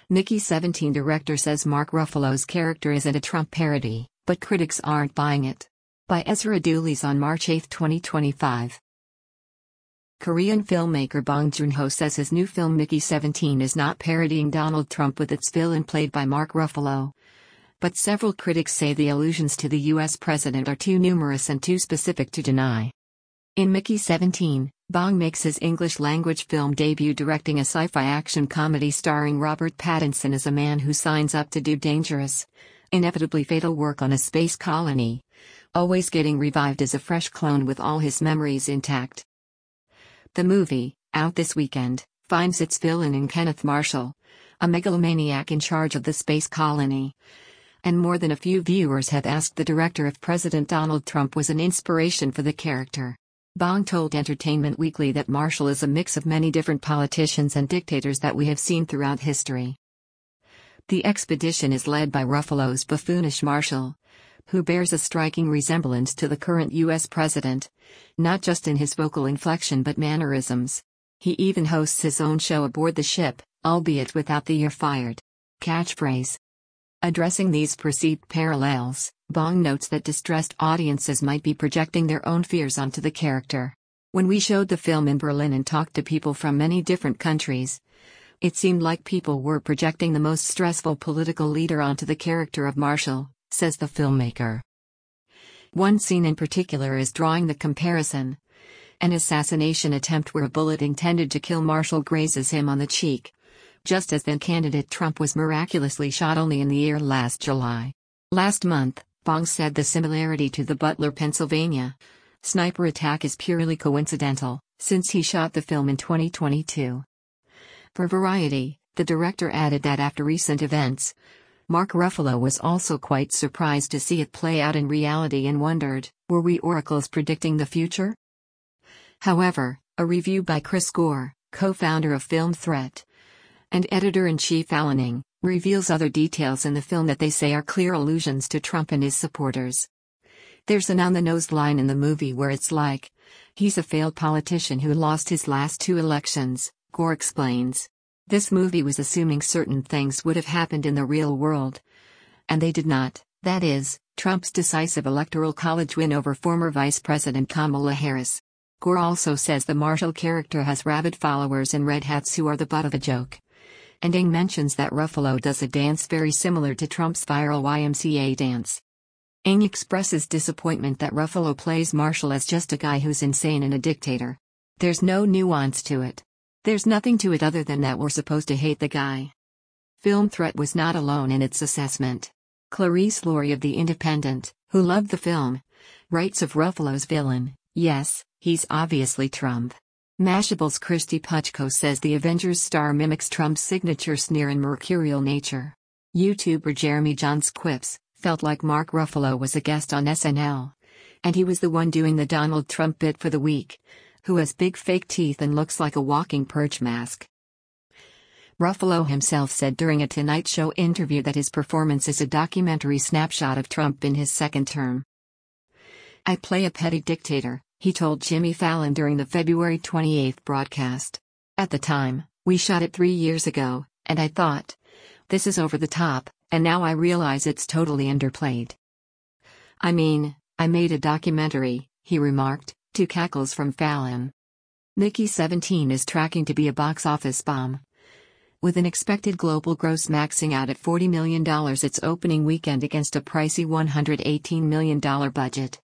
Mickey 17 director says Mark Ruffalo's character isn't a Trump parody, but critics aren't buying it. By Ezra Dooley's on March 8, 2025. Korean filmmaker Bong Joon-ho says his new film Mickey 17 is not parodying Donald Trump with its villain played by Mark Ruffalo. But several critics say the allusions to the US president are too numerous and too specific to deny. In Mickey 17, Bong makes his English-language film debut directing a sci-fi action comedy starring Robert Pattinson as a man who signs up to do dangerous, inevitably fatal work on a space colony, always getting revived as a fresh clone with all his memories intact. The movie, out this weekend, finds its villain in Kenneth Marshall, a megalomaniac in charge of the space colony. And more than a few viewers have asked the director if President Donald Trump was an inspiration for the character. Bong told Entertainment Weekly that Marshall is a mix of many different politicians and dictators that we have seen throughout history. The expedition is led by Ruffalo's buffoonish Marshall, who bears a striking resemblance to the current U.S. president, not just in his vocal inflection but mannerisms. He even hosts his own show aboard the ship, albeit without the "you're fired" catchphrase. Addressing these perceived parallels, Bong notes that distressed audiences might be projecting their own fears onto the character. When we showed the film in Berlin and talked to people from many different countries, it seemed like people were projecting the most stressful political leader onto the character of Marshall, says the filmmaker. One scene in particular is drawing the comparison. An assassination attempt where a bullet intended to kill Marshall grazes him on the cheek, just as then candidate Trump was miraculously shot only in the ear last July. Last month, Bong said the similarity to the Butler, Pennsylvania sniper attack is purely coincidental, since he shot the film in 2022. For Variety, the director added that after recent events, Mark Ruffalo was also quite surprised to see it play out in reality and wondered, were we oracles predicting the future? However, a review by Chris Gore, co-founder of Film Threat and editor-in-chief Alaning, reveals other details in the film that they say are clear allusions to Trump and his supporters. There's an on-the-nose line in the movie where it's like, he's a failed politician who lost his last 2 elections, Gore explains. This movie was assuming certain things would have happened in the real world. And they did not, that is, Trump's decisive electoral college win over former Vice President Kamala Harris. Gore also says the Marshall character has rabid followers in red hats who are the butt of a joke. And Ng mentions that Ruffalo does a dance very similar to Trump's viral YMCA dance. Ng expresses disappointment that Ruffalo plays Marshall as just a guy who's insane and a dictator. There's no nuance to it. There's nothing to it other than that we're supposed to hate the guy. Film Threat was not alone in its assessment. Clarice Laurie of The Independent, who loved the film, writes of Ruffalo's villain, "Yes, he's obviously Trump." Mashable's Christy Puchko says the Avengers star mimics Trump's signature sneer and mercurial nature. YouTuber Jeremy Johns quips, "Felt like Mark Ruffalo was a guest on SNL. And he was the one doing the Donald Trump bit for the week, who has big fake teeth and looks like a walking perch mask." Ruffalo himself said during a Tonight Show interview that his performance is a documentary snapshot of Trump in his second term. "I play a petty dictator," he told Jimmy Fallon during the February 28 broadcast. "At the time, we shot it 3 years ago, and I thought, this is over the top, and now I realize it's totally underplayed. I mean, I made a documentary," he remarked, to cackles from Fallon. Mickey 17 is tracking to be a box office bomb, with an expected global gross maxing out at $40 million its opening weekend against a pricey $118 million budget.